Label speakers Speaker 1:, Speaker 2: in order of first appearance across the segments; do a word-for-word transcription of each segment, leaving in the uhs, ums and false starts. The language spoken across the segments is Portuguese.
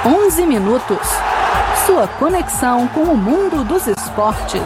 Speaker 1: onze minutos. Sua conexão com o mundo dos esportes.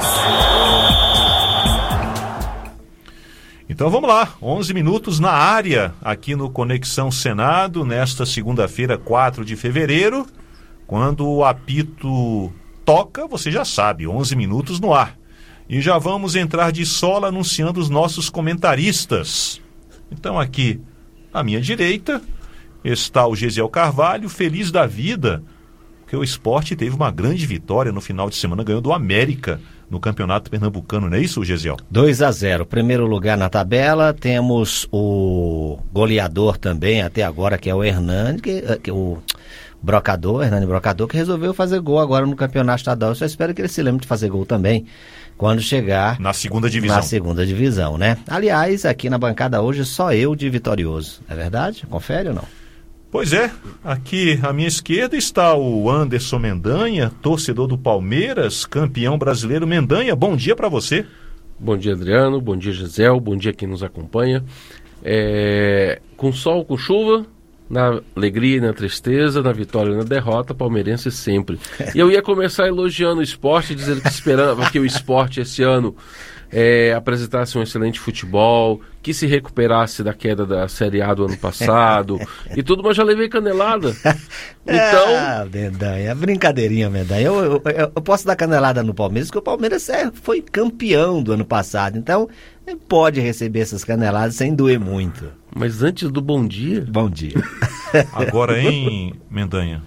Speaker 2: Então vamos lá, onze minutos na área, aqui no Conexão Senado, nesta segunda-feira, quatro de fevereiro, quando o apito toca, você já sabe, onze minutos no ar. E já vamos entrar de sola anunciando os nossos comentaristas. Então aqui, à minha direita, está o Gesiel Carvalho, feliz da vida, porque o Sport teve uma grande vitória no final de semana, ganhou do América no Campeonato Pernambucano, não é isso, Gesiel?
Speaker 3: dois a zero, primeiro lugar na tabela, temos o goleador também, até agora, que é o Hernani, que, que o Brocador, Hernani Brocador, que resolveu fazer gol agora no Campeonato Estadual. Eu só espero que ele se lembre de fazer gol também, quando chegar
Speaker 2: na segunda divisão.
Speaker 3: Na segunda divisão, né? Aliás, aqui na bancada hoje, só eu de vitorioso, é verdade? Confere ou não?
Speaker 2: Pois é, aqui à minha esquerda está o Anderson Mendanha, torcedor do Palmeiras, campeão brasileiro. Mendanha, bom dia para você.
Speaker 4: Bom dia, Adriano, bom dia, Gisele, bom dia quem nos acompanha. É... Com sol, com chuva, na alegria e na tristeza, na vitória e na derrota, palmeirense sempre. E eu ia começar elogiando o esporte, dizendo que esperava que o esporte esse ano é, apresentasse um excelente futebol, que se recuperasse da queda da Série A do ano passado e tudo, mas já levei canelada. Então...
Speaker 3: Ah, Mendanha, brincadeirinha, Mendanha. Eu, eu, eu, eu posso dar canelada no Palmeiras, porque o Palmeiras é, foi campeão do ano passado, então pode receber essas caneladas sem doer muito.
Speaker 4: Mas antes do bom dia...
Speaker 3: Bom dia.
Speaker 2: Agora, hein, Mendanha,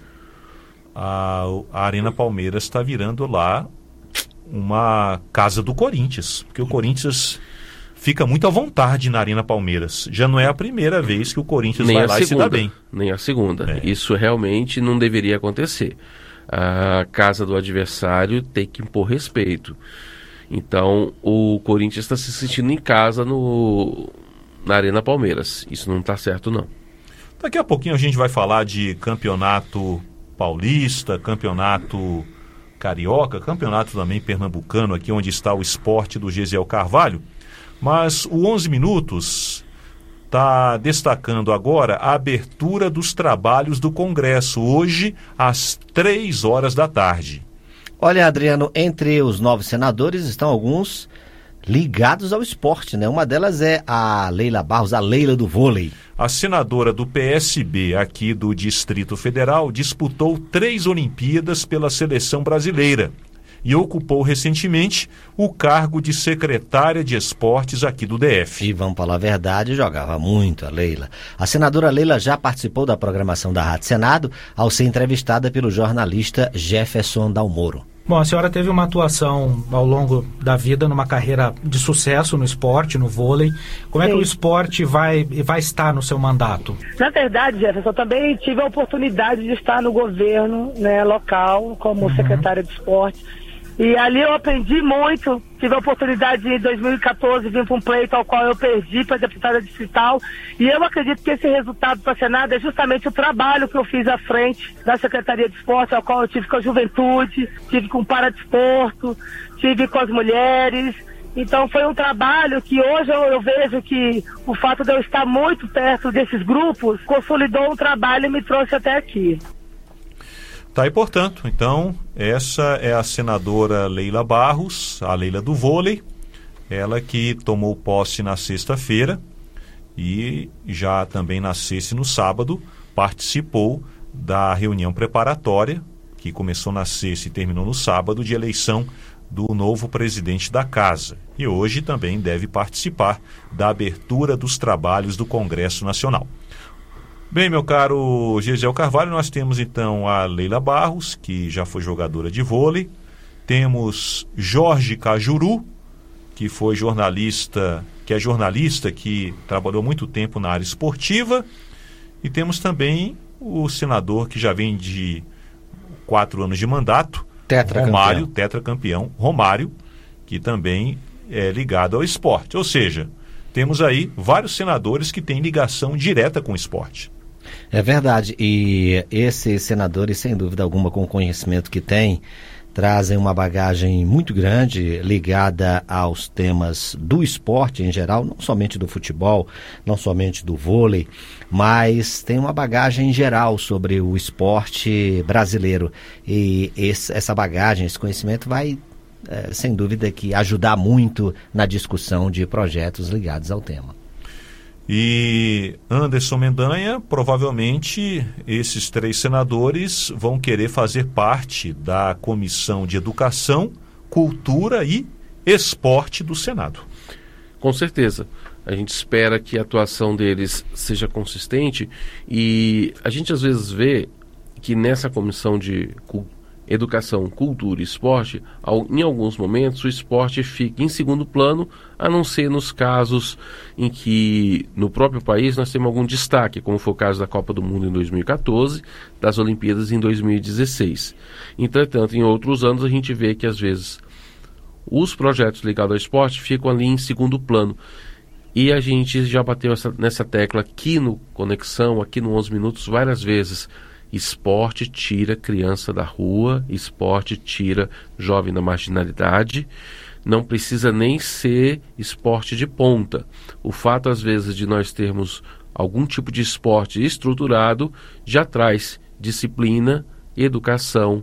Speaker 2: a, a Arena Palmeiras está virando lá uma casa do Corinthians, porque o Corinthians fica muito à vontade na Arena Palmeiras. Já não é a primeira vez que o Corinthians
Speaker 4: nem
Speaker 2: vai
Speaker 4: a
Speaker 2: lá
Speaker 4: segunda,
Speaker 2: e se dá bem.
Speaker 4: Nem a segunda.
Speaker 2: É.
Speaker 4: Isso realmente não deveria acontecer. A casa do adversário tem que impor respeito. Então, o Corinthians está se sentindo em casa no, na Arena Palmeiras. Isso não está certo, não.
Speaker 2: Daqui a pouquinho a gente vai falar de campeonato paulista, campeonato carioca, campeonato também pernambucano, aqui onde está o Sport do Gesiel Carvalho. Mas o onze minutos está destacando agora a abertura dos trabalhos do Congresso, hoje às três horas da tarde.
Speaker 3: Olha, Adriano, entre os novos senadores estão alguns ligados ao esporte, né? Uma delas é a Leila Barros, a Leila do vôlei.
Speaker 2: A senadora do P S B aqui do Distrito Federal disputou três Olimpíadas pela seleção brasileira e ocupou recentemente o cargo de secretária de esportes aqui do D F.
Speaker 3: E vamos falar a verdade, jogava muito a Leila. A senadora Leila já participou da programação da Rádio Senado ao ser entrevistada pelo jornalista Jefferson Dalmoro.
Speaker 5: Bom, a senhora teve uma atuação ao longo da vida numa carreira de sucesso no esporte, no vôlei. Como Sim. é que o esporte vai, vai estar no seu mandato?
Speaker 6: Na verdade, Jefferson, eu também tive a oportunidade de estar no governo, né, local, como uhum. secretária de esporte. E ali eu aprendi muito, tive a oportunidade de, em dois mil e catorze, vir para um pleito ao qual eu perdi para a deputada distrital. E eu acredito que esse resultado para a Senado é justamente o trabalho que eu fiz à frente da Secretaria de Esporte, ao qual eu tive com a juventude, tive com o paradesporto, tive com as mulheres. Então foi um trabalho que hoje eu, eu vejo que o fato de eu estar muito perto desses grupos consolidou um trabalho e me trouxe até aqui.
Speaker 2: Tá, e portanto, então, essa é a senadora Leila Barros, a Leila do vôlei, ela que tomou posse na sexta-feira e já também na sexta e no sábado participou da reunião preparatória, que começou na sexta e terminou no sábado, de eleição do novo presidente da casa. E hoje também deve participar da abertura dos trabalhos do Congresso Nacional. Bem, meu caro Gesiel Carvalho, nós temos então a Leila Barros, que já foi jogadora de vôlei. Temos Jorge Cajuru, que foi jornalista, que é jornalista, que trabalhou muito tempo na área esportiva. E temos também o senador que já vem de quatro anos de mandato, Romário, tetracampeão, Romário, que também é ligado ao esporte. Ou seja, temos aí vários senadores que têm ligação direta com o esporte.
Speaker 3: É verdade, e esses senadores, sem dúvida alguma, com o conhecimento que têm, trazem uma bagagem muito grande ligada aos temas do esporte em geral, não somente do futebol, não somente do vôlei, mas tem uma bagagem geral sobre o esporte brasileiro. E esse, essa bagagem, esse conhecimento vai, é, sem dúvida, que ajudar muito na discussão de projetos ligados ao tema.
Speaker 2: E Anderson Mendanha, provavelmente esses três senadores vão querer fazer parte da Comissão de Educação, Cultura e Esporte do Senado.
Speaker 4: Com certeza. A gente espera que a atuação deles seja consistente e a gente às vezes vê que nessa Comissão de Educação, Cultura e Esporte, em alguns momentos o esporte fica em segundo plano, a não ser nos casos em que no próprio país nós temos algum destaque, como foi o caso da Copa do Mundo em dois mil e catorze, das Olimpíadas em dois mil e dezesseis. Entretanto, em outros anos a gente vê que às vezes os projetos ligados ao esporte ficam ali em segundo plano. E a gente já bateu essa, nessa tecla aqui no Conexão, aqui no onze Minutos, várias vezes. Esporte tira criança da rua, esporte tira jovem da marginalidade. Não precisa nem ser esporte de ponta. O fato, às vezes, de nós termos algum tipo de esporte estruturado já traz disciplina, educação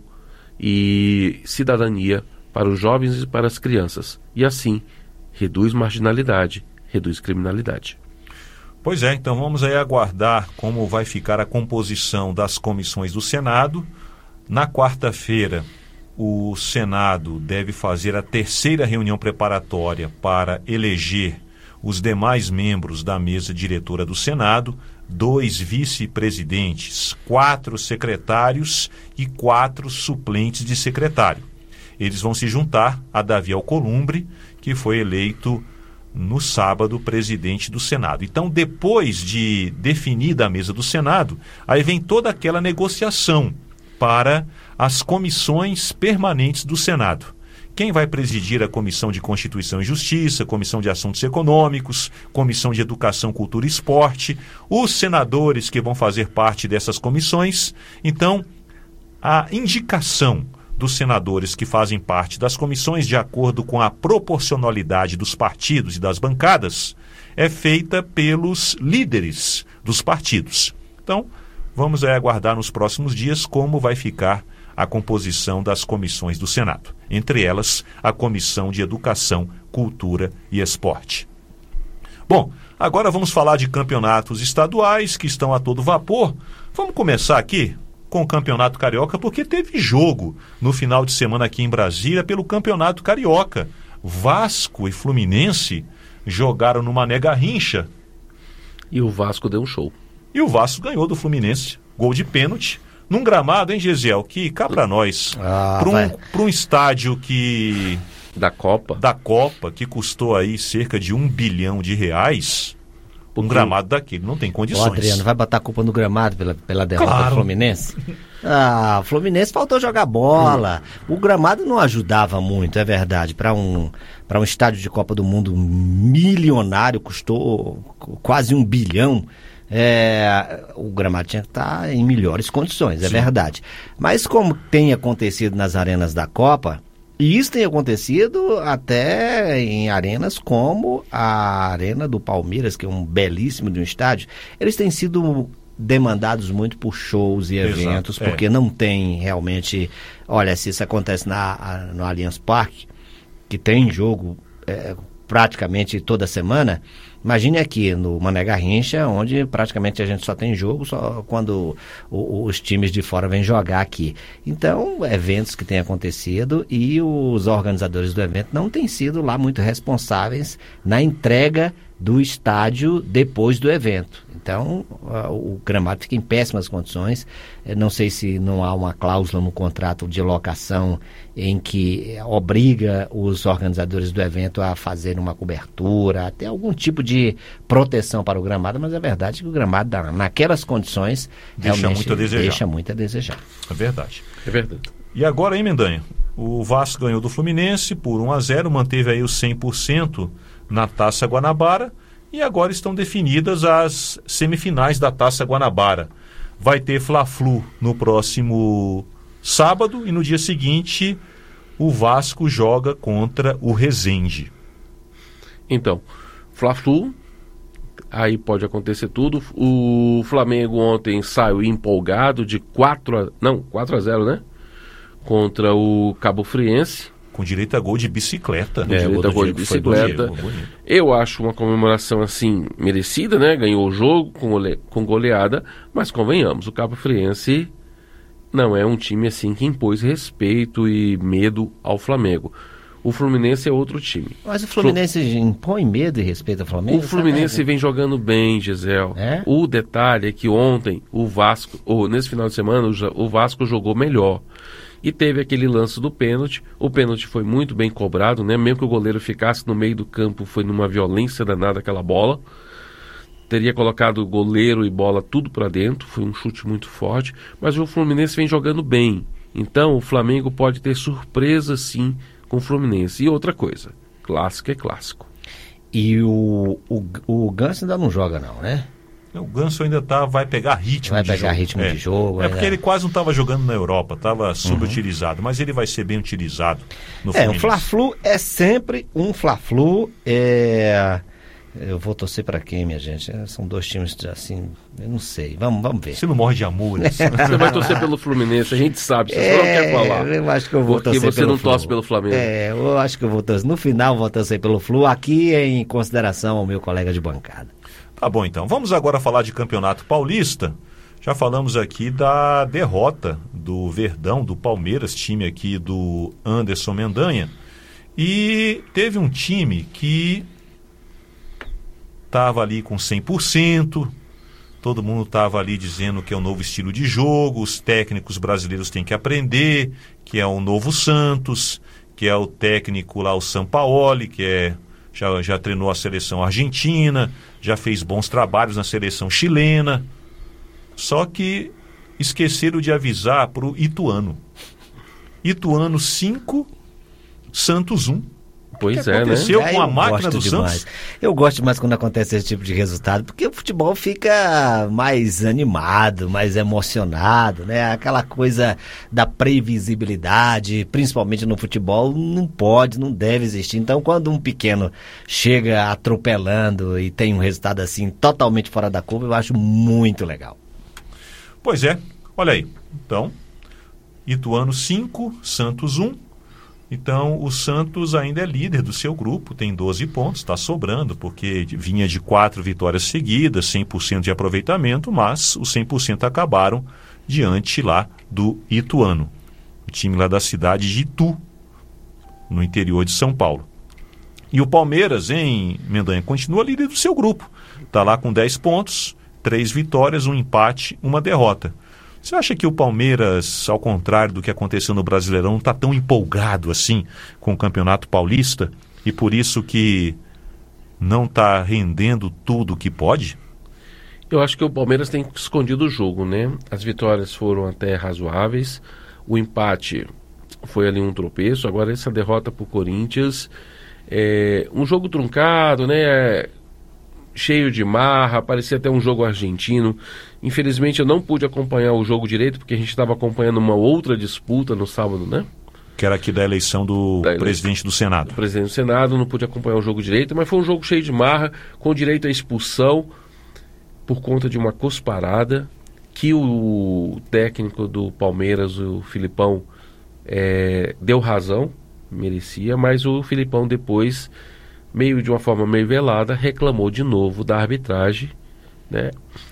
Speaker 4: e cidadania para os jovens e para as crianças. E assim, reduz marginalidade, reduz criminalidade.
Speaker 2: Pois é, então vamos aí aguardar como vai ficar a composição das comissões do Senado. Na quarta-feira, o Senado deve fazer a terceira reunião preparatória para eleger os demais membros da mesa diretora do Senado, dois vice-presidentes, quatro secretários e quatro suplentes de secretário. Eles vão se juntar a Davi Alcolumbre, que foi eleito no sábado presidente do Senado. Então, depois de definida a mesa do Senado, aí vem toda aquela negociação para as comissões permanentes do Senado. Quem vai presidir a Comissão de Constituição e Justiça, Comissão de Assuntos Econômicos, Comissão de Educação, Cultura e Esporte, os senadores que vão fazer parte dessas comissões. Então, a indicação dos senadores que fazem parte das comissões, de acordo com a proporcionalidade dos partidos e das bancadas, é feita pelos líderes dos partidos. Então, vamos aí aguardar nos próximos dias como vai ficar a composição das comissões do Senado. Entre elas, a Comissão de Educação, Cultura e Esporte. Bom, agora vamos falar de campeonatos estaduais que estão a todo vapor. Vamos começar aqui com o Campeonato Carioca, porque teve jogo no final de semana aqui em Brasília pelo Campeonato Carioca. Vasco e Fluminense jogaram no Mané Garrincha.
Speaker 4: E o Vasco deu um show.
Speaker 2: E o Vasco ganhou do Fluminense. Gol de pênalti. Num gramado, hein, Gesiel? Que cá pra nós.
Speaker 3: Ah,
Speaker 2: para um, pra um estádio que...
Speaker 4: Da Copa.
Speaker 2: Da Copa, que custou aí cerca de um bilhão de reais... Um gramado daquele, não tem condições.
Speaker 3: Ô, Adriano, vai botar a culpa no gramado pela, pela derrota
Speaker 2: Claro.
Speaker 3: do Fluminense? Ah, o Fluminense faltou jogar bola. O gramado não ajudava muito, é verdade. Para um, para um estádio de Copa do Mundo milionário, custou quase um bilhão. É, o gramado tinha que estar em melhores condições, é
Speaker 2: Sim.
Speaker 3: verdade. Mas como tem acontecido nas arenas da Copa, e isso tem acontecido até em arenas como a Arena do Palmeiras, que é um belíssimo de um estádio, eles têm sido demandados muito por shows e
Speaker 2: Exato,
Speaker 3: eventos,
Speaker 2: é.
Speaker 3: porque não tem realmente... Olha, se isso acontece na, no Allianz Parque, que tem jogo é, praticamente toda semana, imagine aqui no Mané Garrincha, onde praticamente a gente só tem jogo só quando o, os times de fora vêm jogar aqui. Então, eventos que têm acontecido e os organizadores do evento não têm sido lá muito responsáveis na entrega do estádio depois do evento. Então, uh, o gramado fica em péssimas condições. Eu não sei se não há uma cláusula no contrato de locação em que obriga os organizadores do evento a fazer uma cobertura, até algum tipo de proteção para o gramado, mas é verdade que o gramado, naquelas condições,
Speaker 2: Deixa
Speaker 3: realmente
Speaker 2: muito a desejar.
Speaker 3: deixa muito a desejar.
Speaker 2: É verdade.
Speaker 4: É verdade.
Speaker 2: E agora, hein, Mendanha? O Vasco ganhou do Fluminense por um a zero, manteve aí o cem por cento na Taça Guanabara e agora estão definidas as semifinais da Taça Guanabara. Vai ter Fla-Flu no próximo sábado e no dia seguinte o Vasco joga contra o Resende.
Speaker 4: Então, Fla-Flu, aí pode acontecer tudo. O Flamengo ontem saiu empolgado de quatro a, não, quatro a zero, né? Contra o Cabo Friense.
Speaker 2: Com direito a gol de bicicleta.
Speaker 4: Com é, direito a gol de bicicleta. Eu acho uma comemoração assim merecida, né? Ganhou o jogo com, gole... com goleada, mas convenhamos, o Cabo Friense não é um time assim que impôs respeito e medo ao Flamengo. O Fluminense é outro time.
Speaker 3: Mas o Fluminense Flu... impõe medo e respeito ao Flamengo?
Speaker 4: O Fluminense vem jogando bem, Gisele.
Speaker 3: É?
Speaker 4: O detalhe é que ontem o Vasco, ou nesse final de semana, o Vasco jogou melhor. E teve aquele lance do pênalti. O pênalti foi muito bem cobrado, né? Mesmo que o goleiro ficasse no meio do campo, foi numa violência danada aquela bola. Teria colocado goleiro e bola tudo para dentro. Foi um chute muito forte. Mas o Fluminense vem jogando bem. Então o Flamengo pode ter surpresa sim com o Fluminense. E outra coisa, clássico é clássico.
Speaker 3: E o, o, o Ganso ainda não joga não, né?
Speaker 2: O Ganso ainda tá, vai pegar ritmo
Speaker 3: vai
Speaker 2: de
Speaker 3: pegar
Speaker 2: jogo.
Speaker 3: ritmo
Speaker 2: é.
Speaker 3: de jogo.
Speaker 2: É porque é. ele quase não estava jogando na Europa, estava subutilizado, uhum. mas ele vai ser bem utilizado no
Speaker 3: É,
Speaker 2: Fluminense.
Speaker 3: o Fla-Flu é sempre um Fla-Flu. É... Eu vou torcer para quem, minha gente? São dois times assim, eu não sei. Vamos, vamos ver.
Speaker 2: Você não morre de amor, né?
Speaker 4: Você vai torcer pelo Fluminense, a gente sabe, você
Speaker 3: é,
Speaker 4: só não quer falar.
Speaker 3: Eu acho que eu vou
Speaker 4: porque
Speaker 3: torcer
Speaker 4: você
Speaker 3: pelo
Speaker 4: não
Speaker 3: Flu.
Speaker 4: torce pelo Flamengo.
Speaker 3: É, eu acho que eu vou torcer. No final, eu vou torcer pelo Flu, aqui em consideração ao meu colega de bancada.
Speaker 2: Tá bom, então. Vamos agora falar de Campeonato Paulista. Já falamos aqui da derrota do Verdão, do Palmeiras, time aqui do Anderson Mendanha. E teve um time que estava ali com cem por cento, todo mundo estava ali dizendo que é um novo estilo de jogo, os técnicos brasileiros têm que aprender, que é o novo Santos, que é o técnico lá, o Sampaoli, que é, já, já treinou a seleção argentina, já fez bons trabalhos na seleção chilena, só que esqueceram de avisar para o Ituano. Ituano cinco, Santos um.
Speaker 4: Pois
Speaker 2: o que
Speaker 4: é,
Speaker 2: aconteceu
Speaker 3: né?
Speaker 2: com a
Speaker 3: Eu
Speaker 2: máquina do
Speaker 3: demais.
Speaker 2: Santos?
Speaker 3: Eu gosto demais quando acontece esse tipo de resultado, porque o futebol fica mais animado, mais emocionado, né? Aquela coisa da previsibilidade, principalmente no futebol, não pode, não deve existir. Então, quando um pequeno chega atropelando e tem um resultado assim totalmente fora da curva, eu acho muito legal.
Speaker 2: Pois é, olha aí. Então, Ituano cinco, Santos um. Então, o Santos ainda é líder do seu grupo, tem doze pontos, está sobrando, porque vinha de quatro vitórias seguidas, cem por cento de aproveitamento, mas os cem por cento acabaram diante lá do Ituano, o time lá da cidade de Itu, no interior de São Paulo. E o Palmeiras, hein, Mendanha, continua líder do seu grupo, está lá com dez pontos, três vitórias, um empate, uma derrota. Você acha que o Palmeiras, ao contrário do que aconteceu no Brasileirão, não está tão empolgado assim com o Campeonato Paulista e por isso que não está rendendo tudo o que pode?
Speaker 4: Eu acho que o Palmeiras tem escondido o jogo, né? As vitórias foram até razoáveis, o empate foi ali um tropeço, agora essa derrota para o Corinthians, é um jogo truncado, né? Cheio de marra, parecia até um jogo argentino. Infelizmente eu não pude acompanhar o jogo direito, porque a gente estava acompanhando uma outra disputa no sábado, né?
Speaker 2: Que era aqui da eleição do da presidente do Senado.
Speaker 4: Do presidente do Senado, não pude acompanhar o jogo direito, mas foi um jogo cheio de marra, com direito à expulsão, por conta de uma cusparada, que o técnico do Palmeiras, o Filipão, é, deu razão, merecia, mas o Filipão depois, meio de uma forma meio velada, reclamou de novo da arbitragem, né?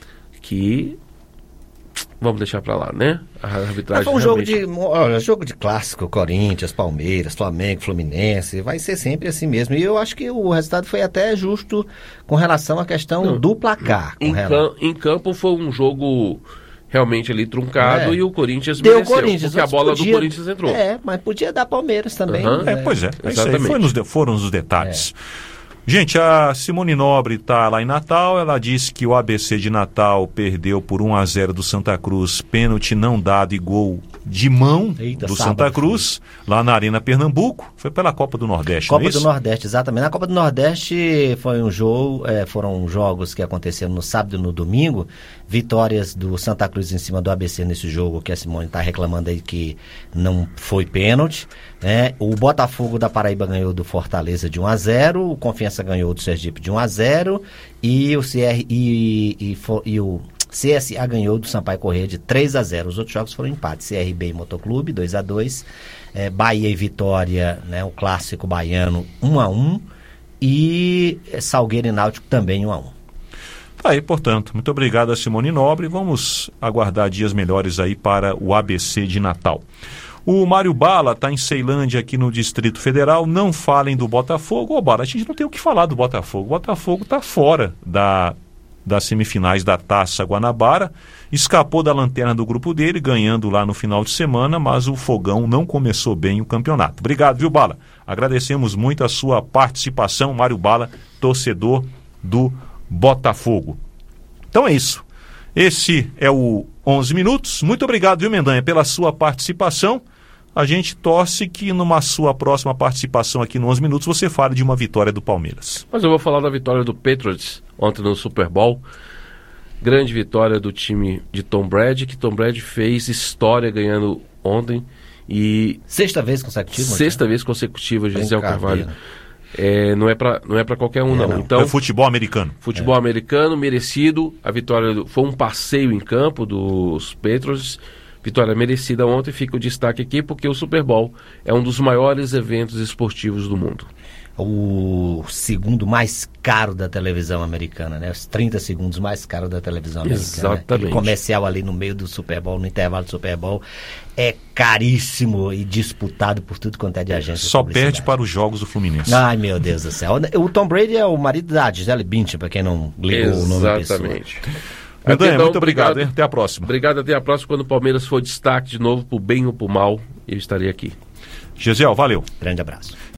Speaker 4: Que vamos deixar pra lá, né? A arbitragem.
Speaker 3: Mas foi um
Speaker 4: realmente...
Speaker 3: jogo de, olha, jogo de clássico, Corinthians, Palmeiras, Flamengo, Fluminense, vai ser sempre assim mesmo. E eu acho que o resultado foi até justo com relação à questão Não, do placar.
Speaker 4: Em,
Speaker 3: rela...
Speaker 4: cam- em campo foi um jogo realmente ali truncado é. e o Corinthians
Speaker 3: Deu
Speaker 4: mereceu,
Speaker 3: Corinthians,
Speaker 4: porque a bola
Speaker 3: podia,
Speaker 4: do Corinthians entrou.
Speaker 3: É, mas podia dar Palmeiras também.
Speaker 4: Uhum.
Speaker 3: Né?
Speaker 2: É, pois é, é isso aí, foi nos de, foram os detalhes. É. Gente, a Simone Nobre está lá em Natal, ela disse que o A B C de Natal perdeu por um a zero do Santa Cruz, pênalti não dado e gol de mão
Speaker 3: Eita,
Speaker 2: do
Speaker 3: sábado,
Speaker 2: Santa Cruz, lá na Arena Pernambuco, foi pela Copa do Nordeste,
Speaker 3: Copa
Speaker 2: não é
Speaker 3: do
Speaker 2: isso?
Speaker 3: Nordeste, exatamente. Na Copa do Nordeste foi um jogo, é, foram jogos que aconteceram no sábado e no domingo, vitórias do Santa Cruz em cima do A B C nesse jogo, que a Simone está reclamando aí que não foi pênalti, né? O Botafogo da Paraíba ganhou do Fortaleza de um a zero, o Confiança ganhou do Sergipe de um a zero e o C R e, e, e o C S A ganhou do Sampaio Corrêa de três a zero. Os outros jogos foram empates. C R B e Motoclube dois a dois, é, Bahia e Vitória, né, o clássico baiano um a um e Salgueiro e Náutico também um a um.
Speaker 2: Tá aí, portanto, muito obrigado a Simone Nobre. Vamos aguardar dias melhores aí para o A B C de Natal. O Mário Bala está em Ceilândia, aqui no Distrito Federal. Não falem do Botafogo. Ô, Bala, a gente não tem o que falar do Botafogo. O Botafogo está fora da, das semifinais da Taça Guanabara. Escapou da lanterna do grupo dele, ganhando lá no final de semana, mas o Fogão não começou bem o campeonato. Obrigado, viu, Bala? Agradecemos muito a sua participação, Mário Bala, torcedor do Botafogo. Então é isso. Esse é o onze minutos. Muito obrigado, viu, Mendanha, pela sua participação. A gente torce que numa sua próxima participação aqui no onze minutos você fale de uma vitória do Palmeiras.
Speaker 4: Mas eu vou falar da vitória do Patriots ontem no Super Bowl. Grande vitória do time de Tom Brady, que Tom Brady fez história ganhando ontem. E
Speaker 3: Sexta vez consecutiva?
Speaker 4: Sexta vez consecutiva, Gisele Carvalho.
Speaker 3: Brincadeira.
Speaker 4: É, não é para não é para qualquer um,
Speaker 3: É,
Speaker 4: não.
Speaker 3: não.
Speaker 4: Então,
Speaker 2: É futebol americano.
Speaker 4: futebol americano, merecido. A vitória do- foi um passeio em campo dos Patriots. Vitória merecida ontem. Fica o destaque aqui porque o Super Bowl é um dos maiores eventos esportivos do mundo.
Speaker 3: O segundo mais caro da televisão americana, né? Os trinta segundos mais caros da televisão americana.
Speaker 4: Exatamente.
Speaker 3: Aquele comercial ali no meio do Super Bowl, no intervalo do Super Bowl, é caríssimo e disputado por tudo quanto é de agência.
Speaker 2: Só
Speaker 3: de publicidade.
Speaker 2: perde para os jogos do Fluminense.
Speaker 3: Ai, meu Deus do céu. O Tom Brady é o marido da Gisele Bündchen, para quem não ligou o nome da pessoa.
Speaker 4: Exatamente.
Speaker 2: Mendanha,
Speaker 4: Então,
Speaker 2: muito obrigado, hein? Até a próxima.
Speaker 4: Obrigado, até a próxima. Quando o Palmeiras for destaque de novo, pro bem ou pro mal, eu estarei aqui.
Speaker 2: Gisele, valeu.
Speaker 3: Grande abraço.